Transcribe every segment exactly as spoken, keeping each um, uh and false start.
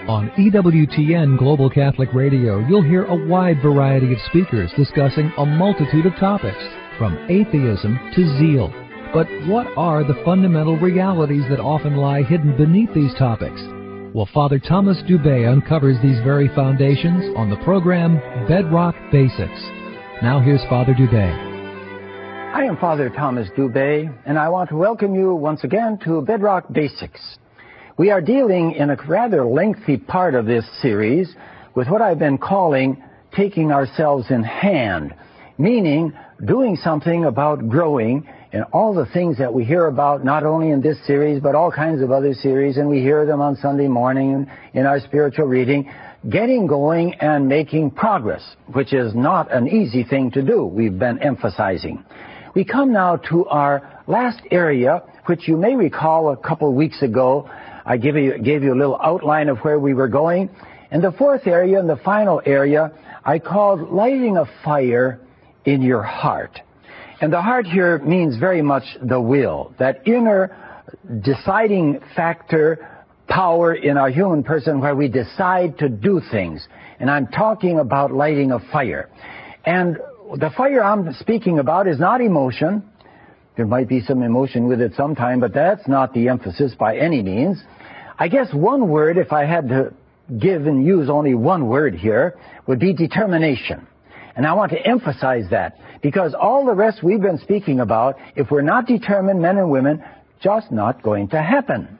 On E W T N Global Catholic Radio, you'll hear a wide variety of speakers discussing a multitude of topics, from atheism to zeal. But what are the fundamental realities that often lie hidden beneath these topics? Well, Father Thomas Dubay uncovers these very foundations on the program Bedrock Basics. Now here's Father Dubay. I am Father Thomas Dubay, and I want to welcome you once again to Bedrock Basics. We are dealing in a rather lengthy part of this series with what I've been calling taking ourselves in hand, meaning doing something about growing in all the things that we hear about, not only in this series, but all kinds of other series, and we hear them on Sunday morning in our spiritual reading, getting going and making progress, which is not an easy thing to do, we've been emphasizing. We come now to our last area, which you may recall a couple of weeks ago, I gave you, gave you a little outline of where we were going. And the fourth area and the final area I called lighting a fire in your heart. And the heart here means very much the will, that inner deciding factor, power in our human person where we decide to do things. And I'm talking about lighting a fire. And the fire I'm speaking about is not emotion. There might be some emotion with it sometime, but that's not the emphasis by any means. I guess one word, if I had to give and use only one word here, would be determination. And I want to emphasize that, because all the rest we've been speaking about, if we're not determined, men and women, just not going to happen.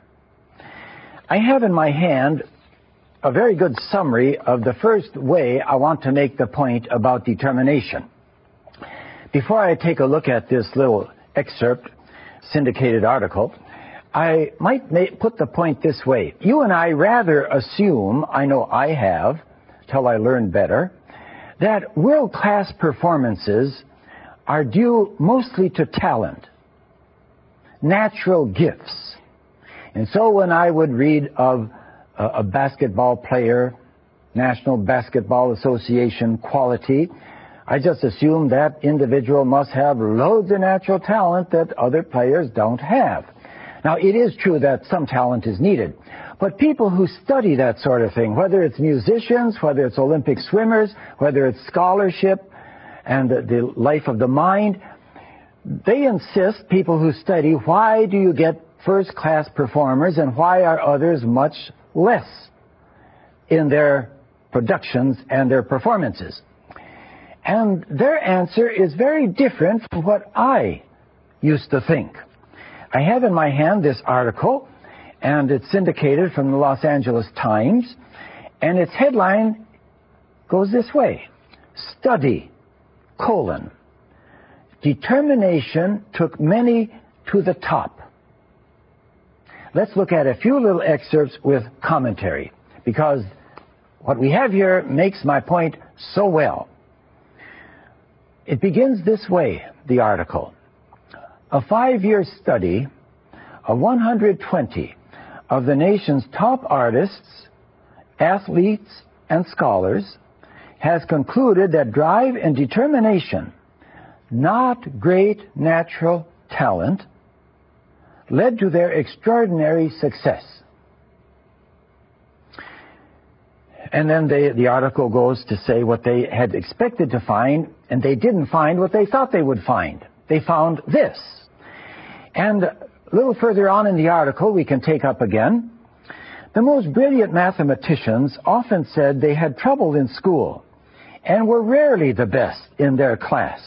I have in my hand a very good summary of the first way I want to make the point about determination. Before I take a look at this little excerpt, syndicated article, I might make, put the point this way. You and I rather assume, I know I have, till I learn better, that world-class performances are due mostly to talent, natural gifts. And so when I would read of a, a basketball player, National Basketball Association quality, I just assume that individual must have loads of natural talent that other players don't have. Now, it is true that some talent is needed, but people who study that sort of thing, whether it's musicians, whether it's Olympic swimmers, whether it's scholarship and the, the life of the mind, they insist, people who study, why do you get first-class performers and why are others much less in their productions and their performances? And their answer is very different from what I used to think. I have in my hand this article, and it's syndicated from the Los Angeles Times, and its headline goes this way: Study, colon, determination took many to the top. Let's look at a few little excerpts with commentary, because what we have here makes my point so well. It begins this way, the article. A five-year study of one hundred twenty of the nation's top artists, athletes, and scholars has concluded that drive and determination, not great natural talent, led to their extraordinary success. And then they, the article goes to say what they had expected to find, and they didn't find what they thought they would find. They found this. And a little further on in the article, we can take up again. The most brilliant mathematicians often said they had trouble in school and were rarely the best in their class.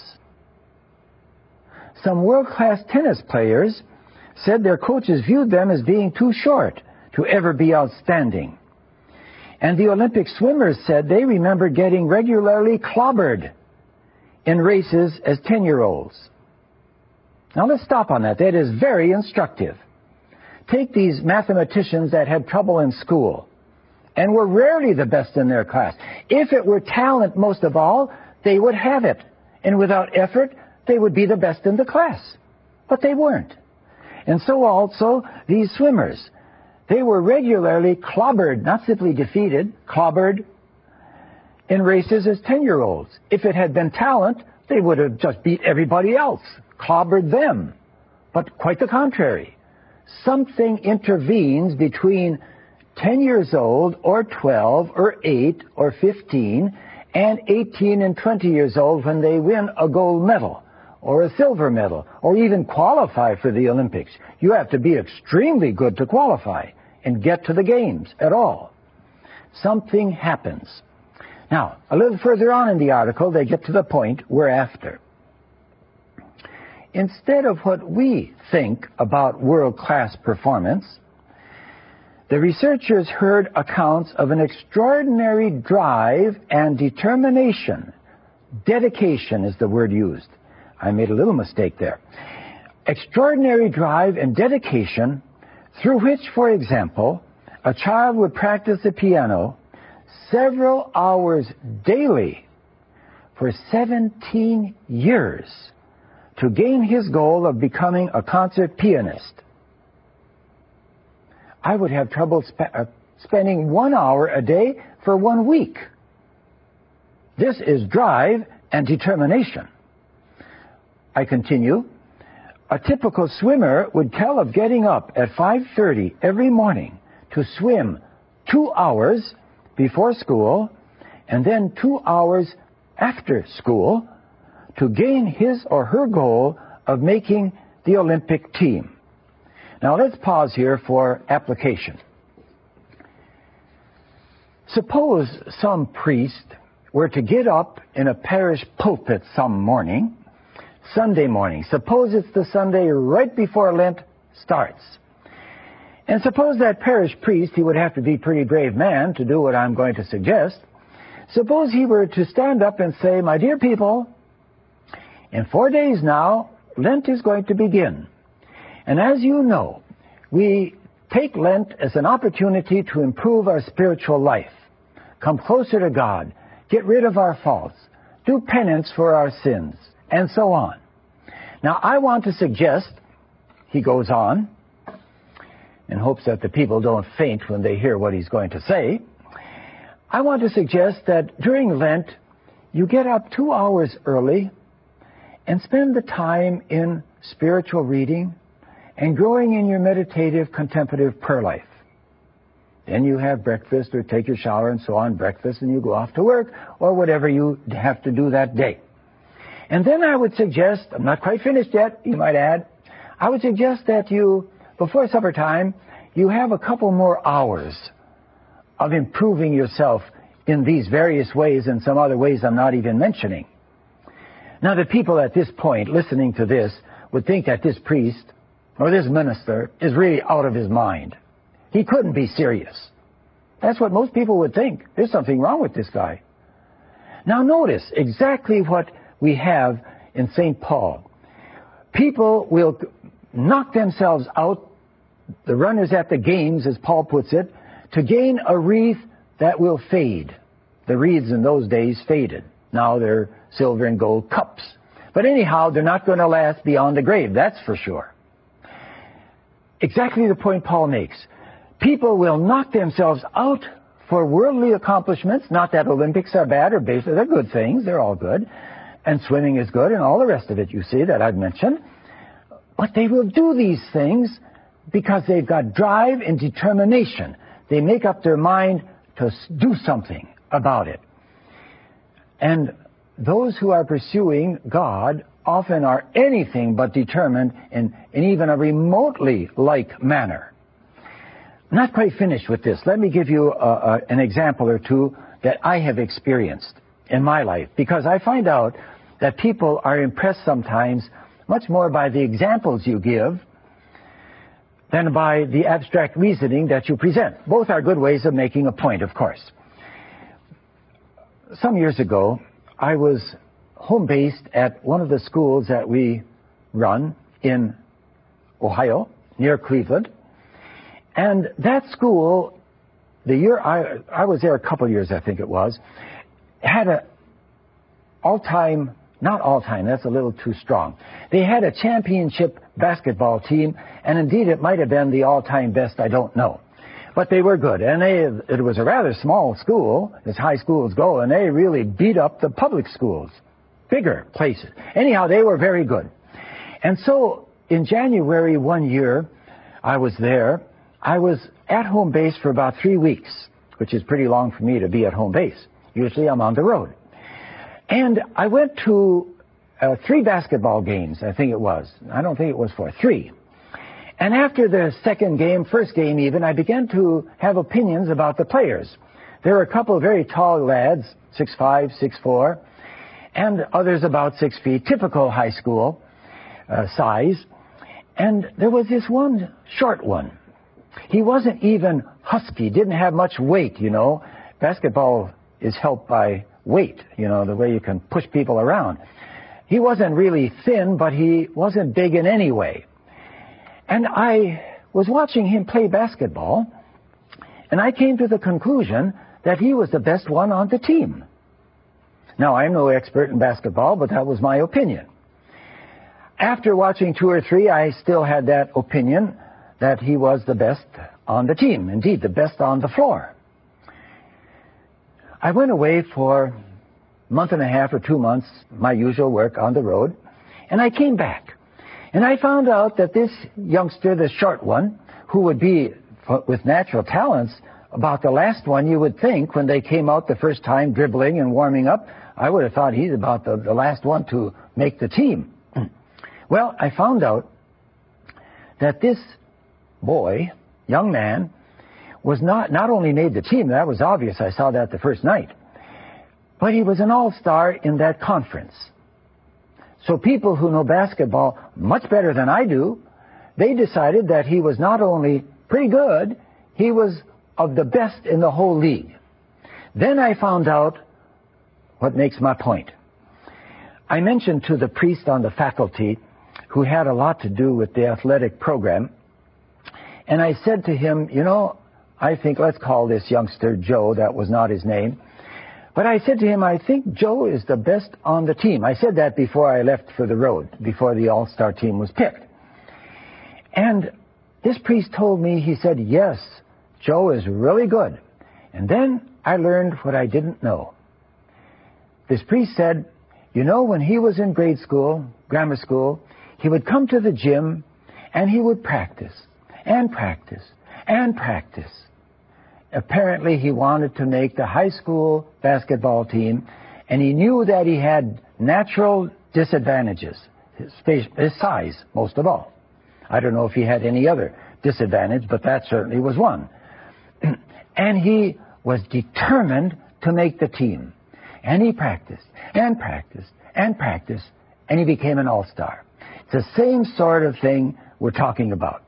Some world-class tennis players said their coaches viewed them as being too short to ever be outstanding. And the Olympic swimmers said they remembered getting regularly clobbered in races as ten-year-olds. Now let's stop on that. That is very instructive. Take these mathematicians that had trouble in school and were rarely the best in their class. If it were talent most of all, they would have it. And without effort, they would be the best in the class. But they weren't. And so also these swimmers. They were regularly clobbered, not simply defeated, clobbered in races as ten-year-olds. If it had been talent, they would have just beat everybody else, clobbered them. But quite the contrary. Something intervenes between ten years old, or twelve, or eight, or fifteen, and eighteen and twenty years old when they win a gold medal, or a silver medal, or even qualify for the Olympics. You have to be extremely good to qualify and get to the games at all. Something happens. Now, a little further on in the article, they get to the point we're after. Instead of what we think about world-class performance, the researchers heard accounts of an extraordinary drive and determination. Dedication is the word used. I made a little mistake there. Extraordinary drive and dedication through which, for example, a child would practice the piano several hours daily for seventeen years to gain his goal of becoming a concert pianist. I would have trouble sp- uh, spending one hour a day for one week. This is drive and determination. I continue. A typical swimmer would tell of getting up at five thirty every morning to swim two hours before school and then two hours after school to gain his or her goal of making the Olympic team. Now let's pause here for application. Suppose some priest were to get up in a parish pulpit some morning, Sunday morning. Suppose it's the Sunday right before Lent starts. And suppose that parish priest, he would have to be a pretty brave man to do what I'm going to suggest. Suppose he were to stand up and say, "My dear people, in four days now, Lent is going to begin. And as you know, we take Lent as an opportunity to improve our spiritual life, come closer to God, get rid of our faults, do penance for our sins, and so on. Now, I want to suggest," he goes on, in hopes that the people don't faint when they hear what he's going to say, "I want to suggest that during Lent, you get up two hours early and spend the time in spiritual reading and growing in your meditative, contemplative prayer life. Then you have breakfast or take your shower and so on, breakfast, and you go off to work or whatever you have to do that day. And then I would suggest, I'm not quite finished yet, you might add, I would suggest that you, before supper time, you have a couple more hours of improving yourself in these various ways and some other ways I'm not even mentioning." Now, the people at this point listening to this would think that this priest or this minister is really out of his mind. He couldn't be serious. That's what most people would think. There's something wrong with this guy. Now, notice exactly what we have in Saint Paul. People will knock themselves out, the runners at the games, as Paul puts it, to gain a wreath that will fade. The wreaths in those days faded. Now they're silver and gold cups. But anyhow, they're not going to last beyond the grave, that's for sure. Exactly the point Paul makes. People will knock themselves out for worldly accomplishments. Not that Olympics are bad or baseball. They're good things. They're all good. And swimming is good and all the rest of it, you see, that I've mentioned. But they will do these things because they've got drive and determination. They make up their mind to do something about it. And those who are pursuing God often are anything but determined in, in even a remotely like manner. I'm not quite finished with this. Let me give you a, a, an example or two that I have experienced in my life, because I find out that people are impressed sometimes much more by the examples you give than by the abstract reasoning that you present. Both are good ways of making a point, of course. Some years ago, I was home-based at one of the schools that we run in Ohio, near Cleveland. And that school, the year I, I was there a couple of years, I think it was, had a all-time, not all-time, that's a little too strong. They had a championship basketball team, and indeed it might have been the all-time best, I don't know. But they were good, and they, it was a rather small school, as high schools go, and they really beat up the public schools, bigger places. Anyhow, they were very good. And so, in January one year, I was there, I was at home base for about three weeks, which is pretty long for me to be at home base. Usually I'm on the road. And I went to uh, three basketball games, I think it was. I don't think it was four, three. And after the second game, first game even, I began to have opinions about the players. There were a couple of very tall lads, six five, six four, and others about six feet, typical high school uh, size. And there was this one short one. He wasn't even husky, didn't have much weight, you know. Basketball is helped by weight, you know, the way you can push people around. He wasn't really thin, but he wasn't big in any way. And I was watching him play basketball, and I came to the conclusion that he was the best one on the team. Now, I'm no expert in basketball, but that was my opinion. After watching two or three, I still had that opinion that he was the best on the team, indeed, the best on the floor. I went away for a month and a half or two months, my usual work on the road, and I came back. And I found out that this youngster, the short one, who would be with natural talents, about the last one you would think when they came out the first time dribbling and warming up, I would have thought he's about the, the last one to make the team. Well, I found out that this boy, young man, was not, not only made the team, that was obvious, I saw that the first night, but he was an all-star in that conference. So people who know basketball much better than I do, they decided that he was not only pretty good, he was of the best in the whole league. Then I found out what makes my point. I mentioned to the priest on the faculty who had a lot to do with the athletic program, and I said to him, you know, I think, let's call this youngster Joe, that was not his name, but I said to him, I think Joe is the best on the team. I said that before I left for the road, before the all-star team was picked. And this priest told me, he said, yes, Joe is really good. And then I learned what I didn't know. This priest said, you know, when he was in grade school, grammar school, he would come to the gym and he would practice and practice and practice. Apparently he wanted to make the high school basketball team, and he knew that he had natural disadvantages, his, his size, most of all. I don't know if he had any other disadvantage, but that certainly was one. And he was determined to make the team. And he practiced and practiced and practiced, and he became an all-star. It's the same sort of thing we're talking about.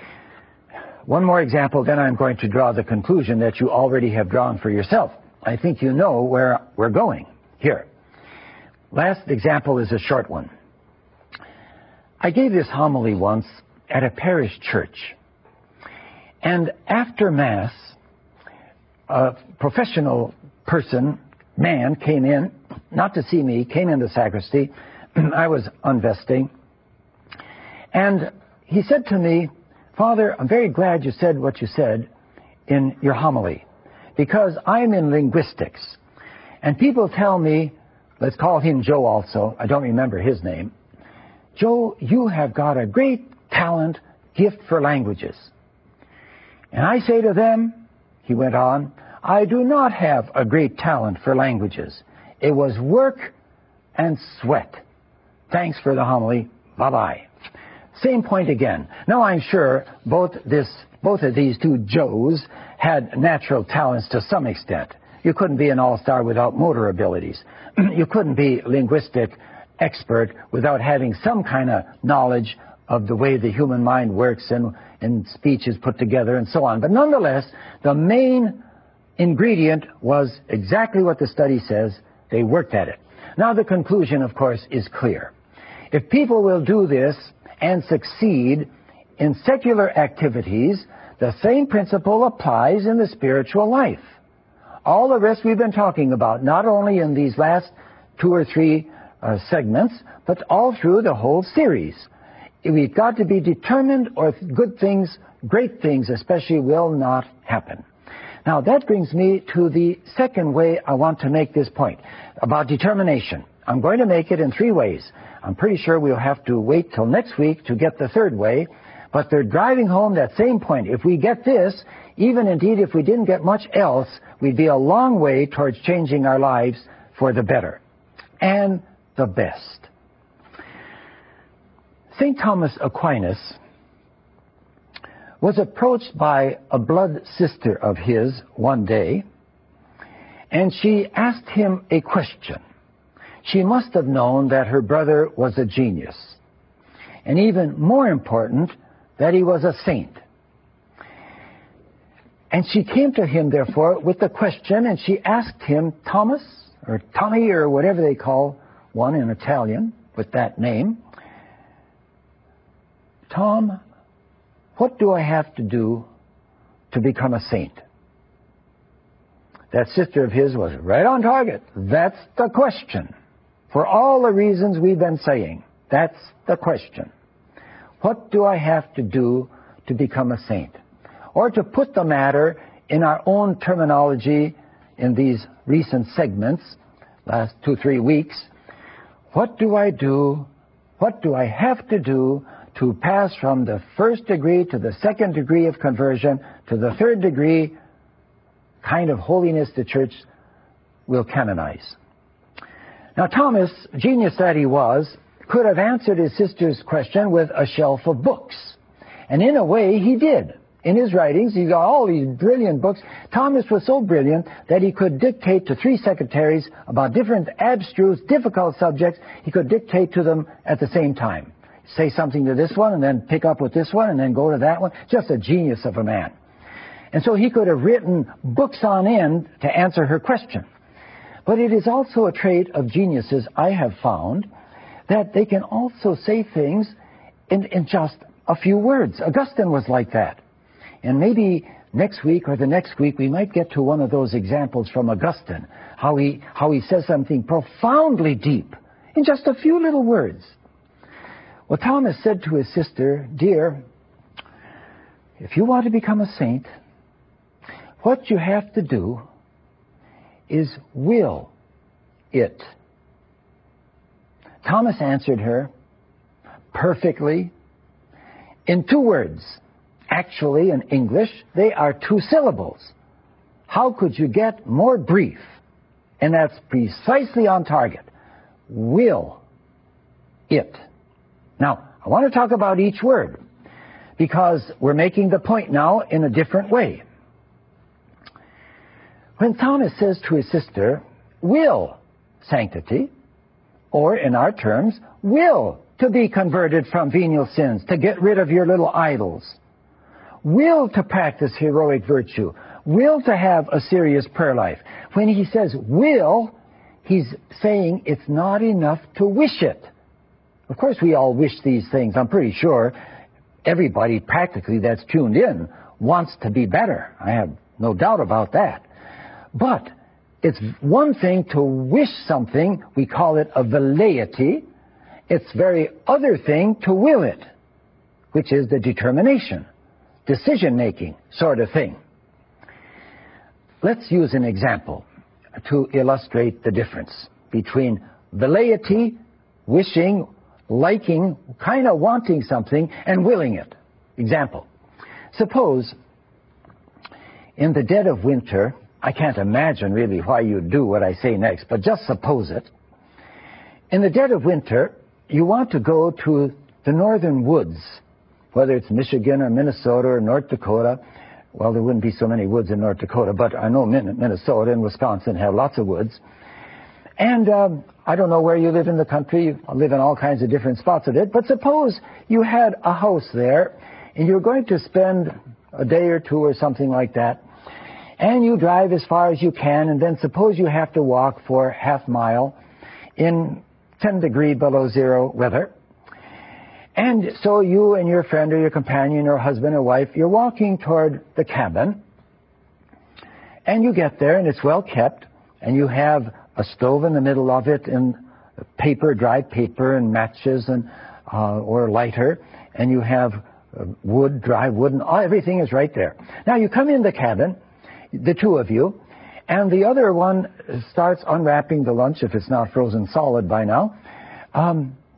One more example, then I'm going to draw the conclusion that you already have drawn for yourself. I think you know where we're going here. Last example is a short one. I gave this homily once at a parish church. And after Mass, a professional person, man, came in, not to see me, came in the sacristy. I was unvesting. And he said to me, Father, I'm very glad you said what you said in your homily, because I'm in linguistics. And people tell me, let's call him Joe also, I don't remember his name, Joe, you have got a great talent, gift for languages. And I say to them, he went on, I do not have a great talent for languages. It was work and sweat. Thanks for the homily. Bye-bye. Same point again. Now I'm sure both this, both of these two Joes had natural talents to some extent. You couldn't be an all-star without motor abilities. You couldn't be linguistic expert without having some kind of knowledge of the way the human mind works and, and speech is put together and so on. But nonetheless, the main ingredient was exactly what the study says. They worked at it. Now the conclusion, of course, is clear. If people will do this and succeed in secular activities, the same principle applies in the spiritual life. All the rest we've been talking about, not only in these last two or three uh, segments, but all through the whole series. We've got to be determined, or good things, great things especially, will not happen. Now that brings me to the second way I want to make this point about determination. I'm going to make it in three ways. I'm pretty sure we'll have to wait till next week to get the third way, But they're driving home that same point. If we get this, even indeed if we didn't get much else, we'd be a long way towards changing our lives for the better and the best. Saint Thomas Aquinas was approached by a blood sister of his one day, and she asked him a question. She must have known that her brother was a genius, and even more important, that he was a saint. And she came to him, therefore, with the question, and she asked him, Thomas, or Tommy, or whatever they call one in Italian with that name, Tom, what do I have to do to become a saint? That sister of his was right on target. That's the question. For all the reasons we've been saying, that's the question. What do I have to do to become a saint? Or to put the matter in our own terminology in these recent segments, last two, three weeks, what do I do, what do I have to do to pass from the first degree to the second degree of conversion to the third degree kind of holiness the church will canonize? Now, Thomas, genius that he was, could have answered his sister's question with a shelf of books. And in a way, he did. In his writings, he got all these brilliant books. Thomas was so brilliant that he could dictate to three secretaries about different abstruse, difficult subjects. He could dictate to them at the same time. Say something to this one, and then pick up with this one, and then go to that one. Just a genius of a man. And so he could have written books on end to answer her question. But it is also a trait of geniuses, I have found, that they can also say things in, in just a few words. Augustine was like that. And maybe next week or the next week we might get to one of those examples from Augustine, how he, how he says something profoundly deep in just a few little words. Well, Thomas said to his sister, dear, if you want to become a saint, what you have to do is will it. Thomas answered her perfectly in two words. Actually, in English, they are two syllables. How could you get more brief? And that's precisely on target. Will it. Now, I want to talk about each word because we're making the point now in a different way. When Thomas says to his sister, will sanctity, or in our terms, will to be converted from venial sins, to get rid of your little idols, will to practice heroic virtue, will to have a serious prayer life. When he says will, he's saying it's not enough to wish it. Of course, we all wish these things. I'm pretty sure everybody practically that's tuned in wants to be better. I have no doubt about that. But it's one thing to wish something, we call it a velleity. It's very other thing to will it, which is the determination, decision-making sort of thing. Let's use an example to illustrate the difference between velleity, wishing, liking, kind of wanting something, and willing it. Example. Suppose in the dead of winter, I can't imagine really why you do what I say next, but just suppose it. In the dead of winter, you want to go to the northern woods, whether it's Michigan or Minnesota or North Dakota. Well, there wouldn't be so many woods in North Dakota, but I know Minnesota and Wisconsin have lots of woods. And um, I don't know where you live in the country. You live in all kinds of different spots of it. But suppose you had a house there, and you're going to spend a day or two or something like that, and you drive as far as you can, and then suppose you have to walk for half mile in ten degree below zero weather. And so you and your friend or your companion or husband or wife, you're walking toward the cabin, and you get there, and it's well kept, and you have a stove in the middle of it, and paper, dry paper, and matches, and uh, or lighter, and you have uh, wood, dry wood, and all, everything is right there. Now you come in the cabin, the two of you, and the other one starts unwrapping the lunch, if it's not frozen solid by now. Um,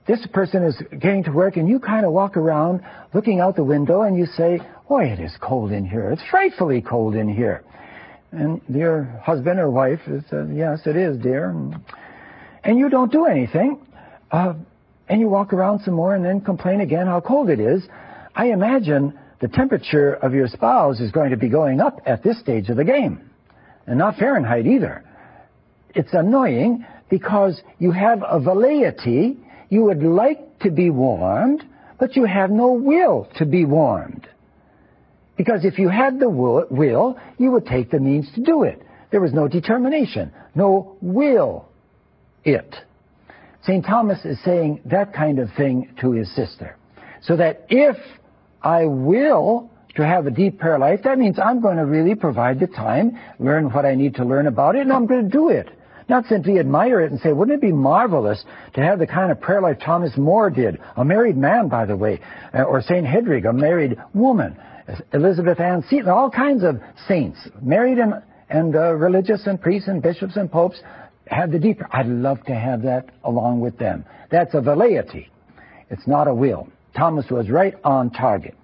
this person is getting to work, and you kind of walk around looking out the window, and you say, boy, it is cold in here. It's frightfully cold in here. And your husband or wife says, yes, it is, dear. And you don't do anything. Uh, and you walk around some more and then complain again how cold it is. I imagine the temperature of your spouse is going to be going up at this stage of the game. And not Fahrenheit either. It's annoying because you have a velleity. You would like to be warmed, but you have no will to be warmed. Because if you had the will, you would take the means to do it. There was no determination, no will it. Saint Thomas is saying that kind of thing to his sister. So that if I will to have a deep prayer life, that means I'm going to really provide the time, learn what I need to learn about it, and I'm going to do it. Not simply admire it and say, wouldn't it be marvelous to have the kind of prayer life Thomas More did, a married man, by the way, or Saint Hedwig, a married woman, Elizabeth Ann Seton, all kinds of saints, married and, and uh, religious and priests and bishops and popes, have the deeper. I'd love to have that along with them. That's a velleity. It's not a will. Thomas was right on target.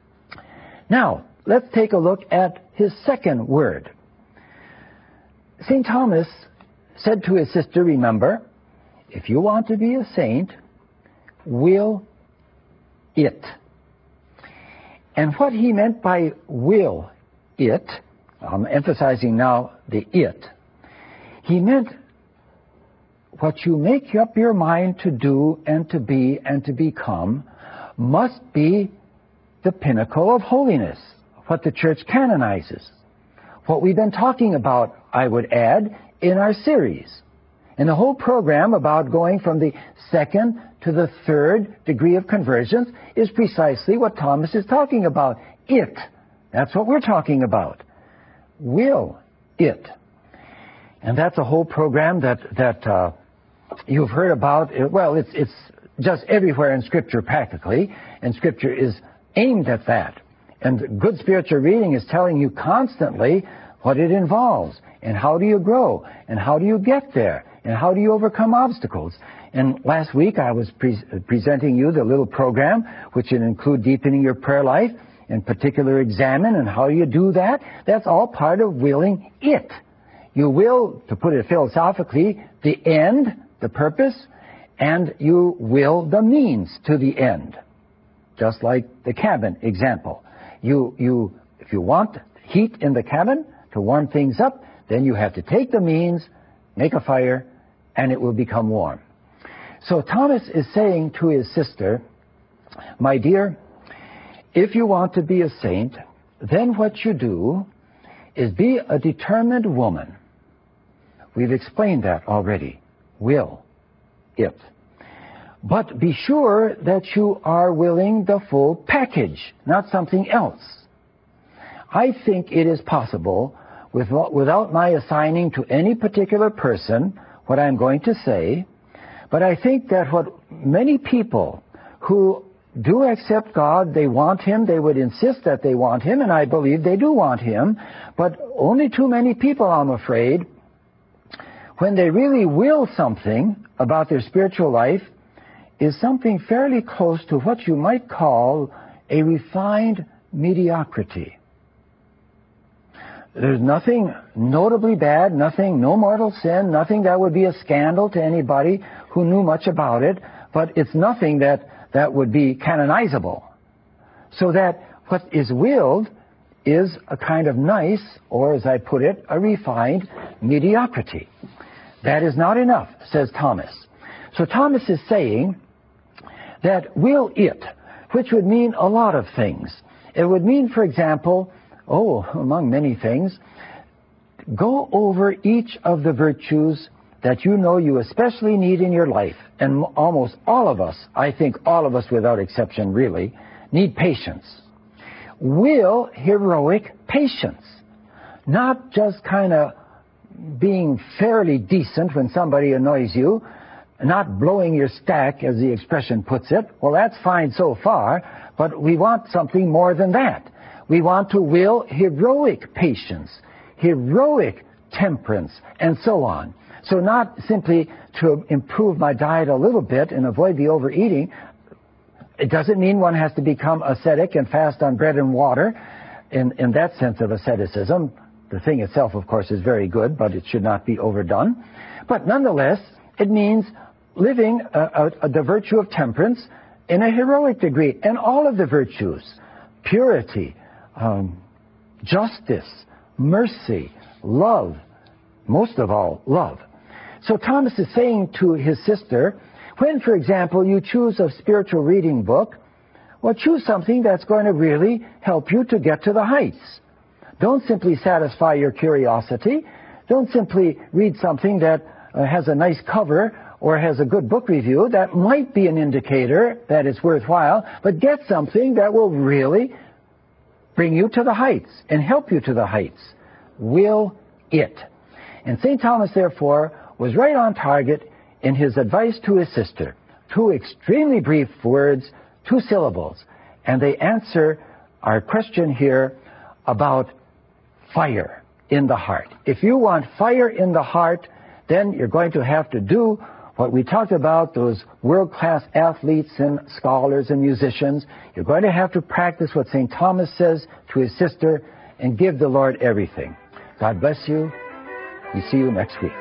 Now, let's take a look at his second word. Saint Thomas said to his sister, remember, if you want to be a saint, will it. And what he meant by will it, I'm emphasizing now the it, he meant what you make up your mind to do and to be and to become must be the pinnacle of holiness, what the Church canonizes. What we've been talking about, I would add, in our series. And the whole program about going from the second to the third degree of conversions is precisely what Thomas is talking about. It. That's what we're talking about. Will it. And that's a whole program that, that uh, you've heard about. Well, it's, it's just everywhere in Scripture practically, and Scripture is aimed at that. And good spiritual reading is telling you constantly what it involves, and how do you grow, and how do you get there, and how do you overcome obstacles. And last week I was pre- presenting you the little program, which would include deepening your prayer life, in particular examine, and how do you do that? That's all part of willing it. You will, to put it philosophically, the end, the purpose, and you will the means to the end. Just like the cabin example. You, you, if you want heat in the cabin to warm things up, then you have to take the means, make a fire, and it will become warm. So Thomas is saying to his sister, my dear, if you want to be a saint, then what you do is be a determined woman. We've explained that already. Will it. But be sure that you are willing the full package, not something else. I think it is possible, with, without my assigning to any particular person what I'm going to say, but I think that what many people who do accept God, they want Him, they would insist that they want Him, and I believe they do want Him, but only too many people, I'm afraid, when they really will something about their spiritual life, is something fairly close to what you might call a refined mediocrity. There's nothing notably bad, nothing, no mortal sin, nothing that would be a scandal to anybody who knew much about it, but it's nothing that, that would be canonizable. So that what is willed is a kind of nice, or as I put it, a refined mediocrity. That is not enough, says Thomas. So Thomas is saying that will it, which would mean a lot of things. It would mean, for example, oh, among many things, go over each of the virtues that you know you especially need in your life. And almost all of us, I think all of us without exception really, need patience. Will heroic patience. Not just kind of being fairly decent when somebody annoys you, not blowing your stack, as the expression puts it. Well, that's fine so far, but we want something more than that. We want to will heroic patience, heroic temperance, and so on. So not simply to improve my diet a little bit and avoid the overeating. It doesn't mean one has to become ascetic and fast on bread and water in, in that sense of asceticism. The thing itself, of course, is very good, but it should not be overdone. But nonetheless, it means living a, a, a, the virtue of temperance in a heroic degree. And all of the virtues, purity, um, justice, mercy, love, most of all, love. So Thomas is saying to his sister, when, for example, you choose a spiritual reading book, well, choose something that's going to really help you to get to the heights. Don't simply satisfy your curiosity. Don't simply read something that uh, has a nice cover or has a good book review. That might be an indicator that it's worthwhile, but get something that will really bring you to the heights and help you to the heights. Will it? And Saint Thomas, therefore, was right on target in his advice to his sister. Two extremely brief words, two syllables, and they answer our question here about fire in the heart. If you want fire in the heart, then you're going to have to do what we talked about, those world-class athletes and scholars and musicians. You're going to have to practice what Saint Thomas says to his sister and give the Lord everything. God bless you. We see you next week.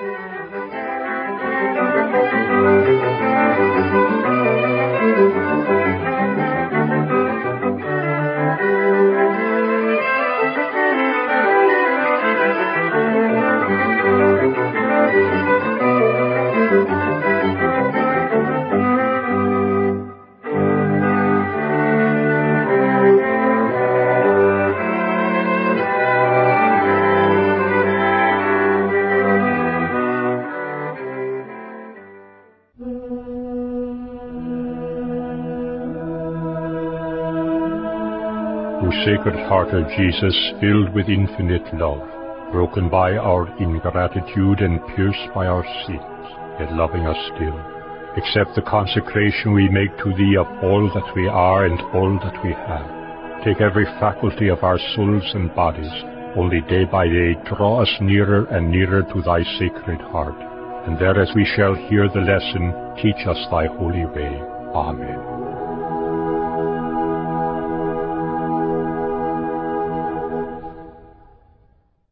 Sacred Heart of Jesus, filled with infinite love, broken by our ingratitude and pierced by our sins, yet loving us still, accept the consecration we make to Thee of all that we are and all that we have. Take every faculty of our souls and bodies, only day by day draw us nearer and nearer to Thy Sacred Heart, and there as we shall hear the lesson, teach us Thy holy way. Amen.